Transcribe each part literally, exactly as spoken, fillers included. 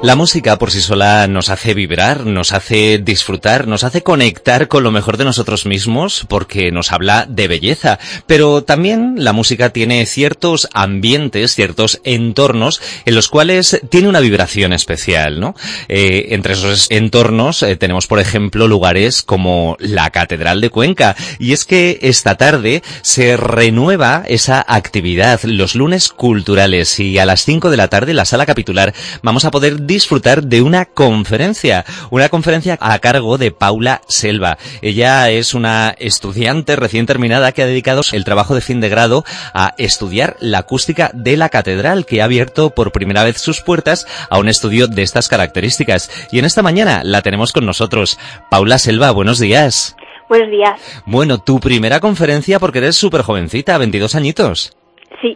La música por sí sola nos hace vibrar, nos hace disfrutar, nos hace conectar con lo mejor de nosotros mismos porque nos habla de belleza. Pero también la música tiene ciertos ambientes, ciertos entornos en los cuales tiene una vibración especial, ¿no? Eh, entre esos entornos eh, tenemos, por ejemplo, lugares como la Catedral de Cuenca. Y es que esta tarde se renueva esa actividad, los lunes culturales, y a las cinco de la tarde en la sala capitular vamos a poder disfrutar de una conferencia, una conferencia a cargo de Paula Selva. Ella es una estudiante recién terminada que ha dedicado el trabajo de fin de grado a estudiar la acústica de la catedral, que ha abierto por primera vez sus puertas a un estudio de estas características. Y en esta mañana la tenemos con nosotros. Paula Selva, buenos días. Buenos días. Bueno, tu primera conferencia porque eres súper jovencita, veintidós añitos. Sí.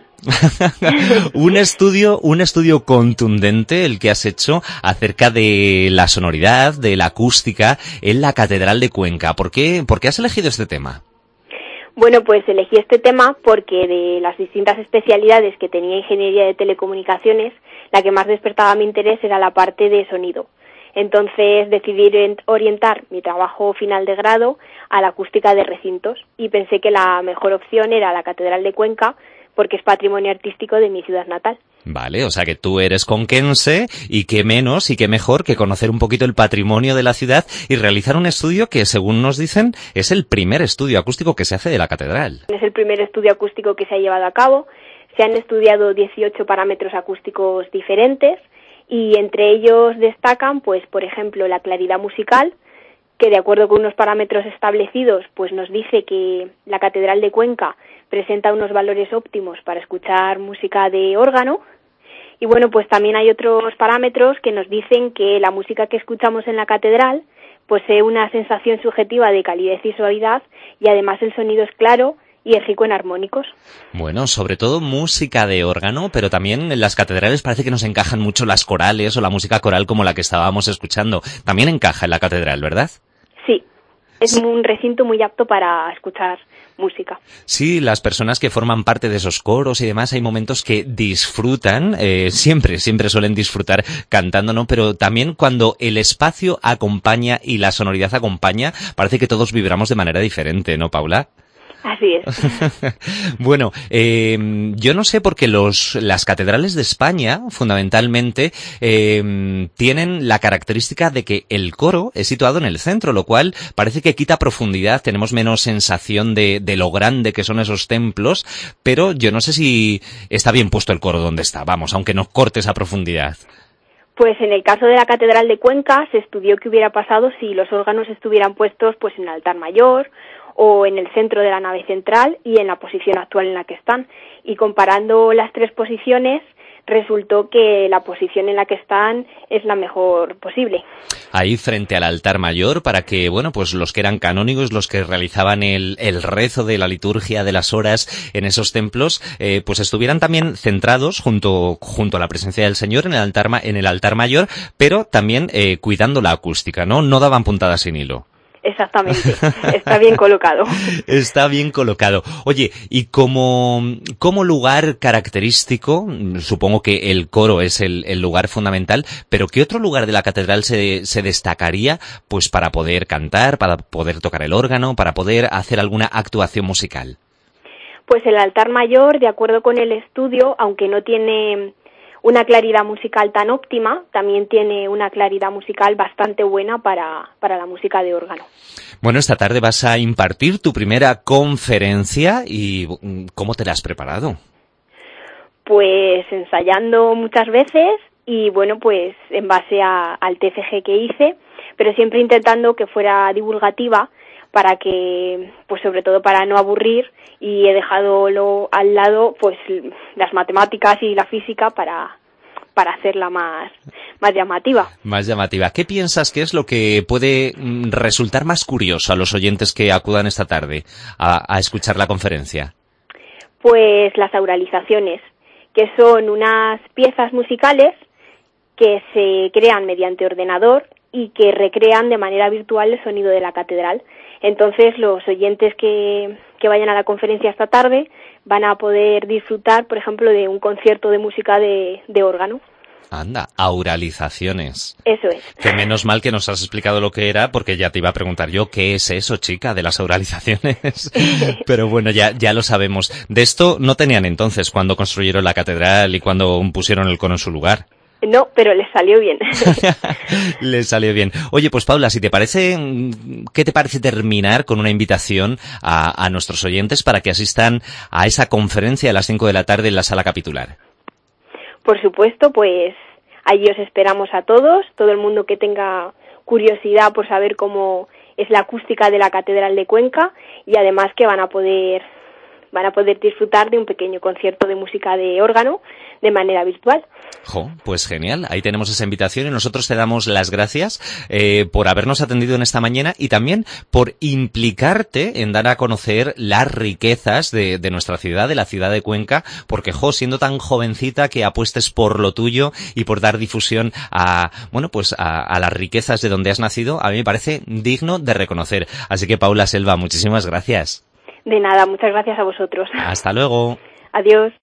un estudio, un estudio contundente el que has hecho acerca de la sonoridad, de la acústica en la Catedral de Cuenca. ¿Por qué, por qué has elegido este tema? Bueno, pues elegí este tema porque de las distintas especialidades que tenía Ingeniería de Telecomunicaciones, la que más despertaba mi interés era la parte de sonido. Entonces decidí orientar mi trabajo final de grado a la acústica de recintos y pensé que la mejor opción era la Catedral de Cuenca, porque es patrimonio artístico de mi ciudad natal. Vale, o sea que tú eres conquense y qué menos y qué mejor que conocer un poquito el patrimonio de la ciudad y realizar un estudio que, según nos dicen, es el primer estudio acústico que se hace de la catedral. Es el primer estudio acústico que se ha llevado a cabo. Se han estudiado dieciocho parámetros acústicos diferentes y entre ellos destacan, pues, por ejemplo, la claridad musical, que de acuerdo con unos parámetros establecidos, pues nos dice que la Catedral de Cuenca presenta unos valores óptimos para escuchar música de órgano. Y bueno, pues también hay otros parámetros que nos dicen que la música que escuchamos en la catedral posee una sensación subjetiva de calidez y suavidad, y además el sonido es claro y rico en armónicos. Bueno, sobre todo música de órgano, pero también en las catedrales parece que nos encajan mucho las corales o la música coral como la que estábamos escuchando. También encaja en la catedral, ¿verdad? Sí, es un recinto muy apto para escuchar música. Sí, las personas que forman parte de esos coros y demás, hay momentos que disfrutan, eh, siempre, siempre suelen disfrutar cantando, ¿no? Pero también cuando el espacio acompaña y la sonoridad acompaña, parece que todos vibramos de manera diferente, ¿no, Paula? Así es. Bueno, eh, yo no sé por qué los, las catedrales de España, fundamentalmente, eh, tienen la característica de que el coro es situado en el centro, lo cual parece que quita profundidad, tenemos menos sensación de, de lo grande que son esos templos, pero yo no sé si está bien puesto el coro donde está, vamos, aunque nos corte esa profundidad. Pues en el caso de la Catedral de Cuenca se estudió qué hubiera pasado si los órganos estuvieran puestos pues en el altar mayor o en el centro de la nave central y en la posición actual en la que están. Y comparando las tres posiciones, resultó que la posición en la que están es la mejor posible. Ahí frente al altar mayor, para que, bueno, pues los que eran canónigos, los que realizaban el, el rezo de la liturgia de las horas en esos templos, eh, pues estuvieran también centrados junto, junto a la presencia del Señor en el altar, en el altar mayor, pero también eh, cuidando la acústica, ¿no? No daban puntadas sin hilo. Exactamente, está bien colocado. Está bien colocado. Oye, y como, como lugar característico, supongo que el coro es el, el lugar fundamental, pero ¿qué otro lugar de la catedral se, se destacaría pues para poder cantar, para poder tocar el órgano, para poder hacer alguna actuación musical? Pues el altar mayor, de acuerdo con el estudio, aunque no tiene una claridad musical tan óptima, también tiene una claridad musical bastante buena para, para la música de órgano. Bueno, esta tarde vas a impartir tu primera conferencia y ¿cómo te la has preparado? Pues ensayando muchas veces y bueno, pues en base a, al T F G que hice, pero siempre intentando que fuera divulgativa para que, pues sobre todo para no aburrir, y he dejado lo, al lado pues las matemáticas y la física para, para hacerla más, más llamativa. Más llamativa. ¿Qué piensas que es lo que puede resultar más curioso a los oyentes que acudan esta tarde a, a escuchar la conferencia? Pues las auralizaciones, que son unas piezas musicales que se crean mediante ordenador y que recrean de manera virtual el sonido de la catedral. Entonces los oyentes que, que vayan a la conferencia esta tarde van a poder disfrutar, por ejemplo, de un concierto de música de, de órgano. Anda, auralizaciones. Eso es. Que menos mal que nos has explicado lo que era, porque ya te iba a preguntar yo, ¿qué es eso, chica, de las auralizaciones? Pero bueno, ya, ya lo sabemos. De esto no tenían entonces cuando construyeron la catedral y cuando pusieron el cono en su lugar. No, pero les salió bien. Les salió bien. Oye, pues Paula, si te parece, ¿qué te parece terminar con una invitación a, a nuestros oyentes para que asistan a esa conferencia a las cinco de la tarde en la sala capitular? Por supuesto, pues allí os esperamos a todos, todo el mundo que tenga curiosidad por saber cómo es la acústica de la Catedral de Cuenca, y además que van a poder van a poder disfrutar de un pequeño concierto de música de órgano de manera virtual. Jo, pues genial, ahí tenemos esa invitación y nosotros te damos las gracias eh, por habernos atendido en esta mañana y también por implicarte en dar a conocer las riquezas de, de nuestra ciudad, de la ciudad de Cuenca, porque jo, siendo tan jovencita que apuestes por lo tuyo y por dar difusión a, bueno, pues a, a las riquezas de donde has nacido, a mí me parece digno de reconocer. Así que Paula Selva, muchísimas gracias. De nada, muchas gracias a vosotros. Hasta luego. Adiós.